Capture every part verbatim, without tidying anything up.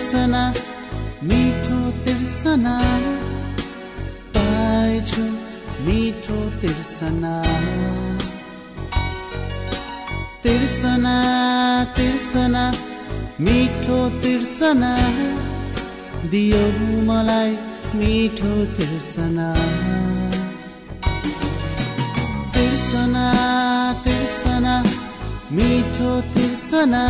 तिर्सना मिठो तिर्सना पाएछु मिठो तिर्सना तिर्सना तिर्सना मिठो तिर्सना दियो मलाई मिठो तिर्सना तिर्सना तिर्सना मिठो तिर्सना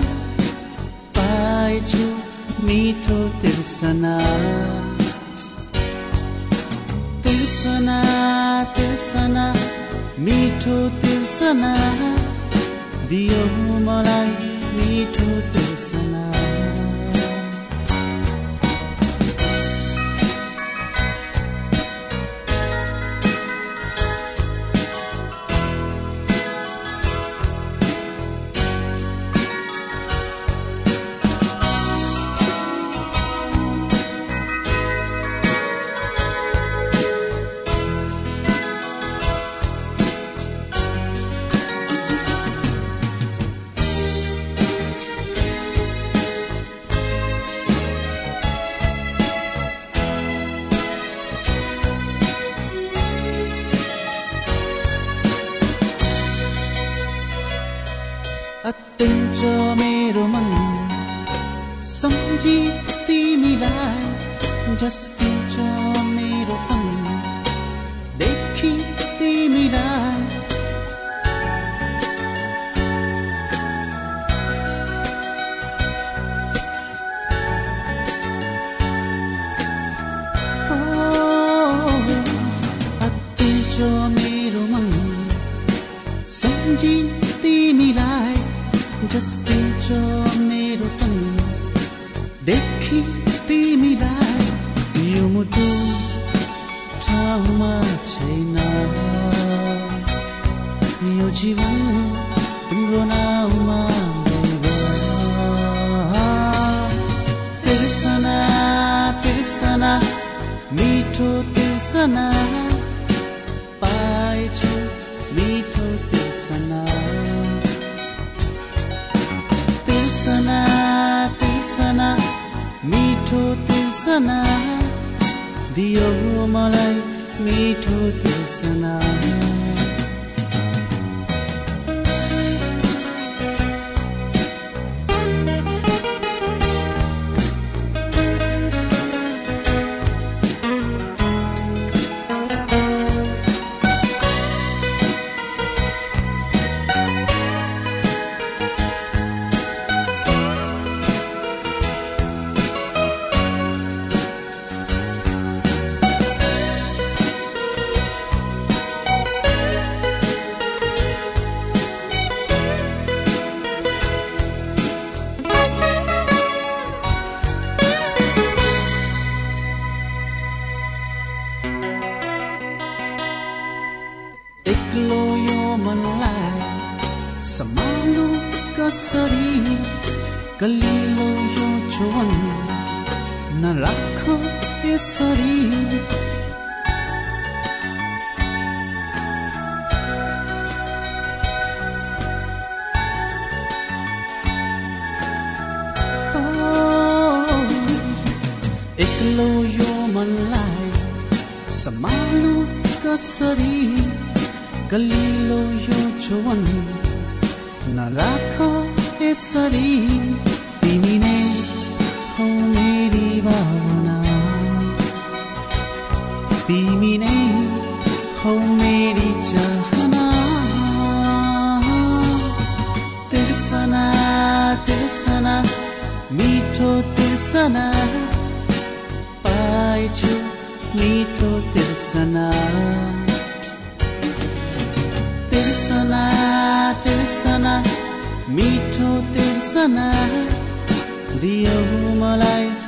पाएछु मिठो तिर्सना तिर्सना तिर्सना मिठो तिर्सना दियो मलाई मिठो तिर्सना अत्यन्त मेरो मन सम्झी तिमीलाई झस्किन्छ मेरो तन देखि तिमीलाई अत्यन्त मेरो मन सम्झी तिमीलाई झस्किन्छ मेरो तन देखि तिमीलाई यो मुटु ठाउँमा छैन यो जीवन तिम्रो नाउँमा तिर्सना तिर्सना मिठो तिर्सना पाएछु मिठो तिर्सना तिर्सना तिर्सना मिठो तिर्सना दियो मलाई मिठो तिर्सना एक्लो यो मनलाई सम्हाल्नु कसरी कलिलो यो जीवन नराख यसरी एक्लो यो मनलाई सम्हाल्नु कसरी कलिलो यो जीवन नराख यसरी तिमी नै हौ मेरी भावना तिमी नै हौ मेरी चाहना तिर्सना तिर्सना मिठो तिर्सना पाएछु मिठो तिर्सना तिर्सना तिर्सना मिठो तिर्सना दियो मलाई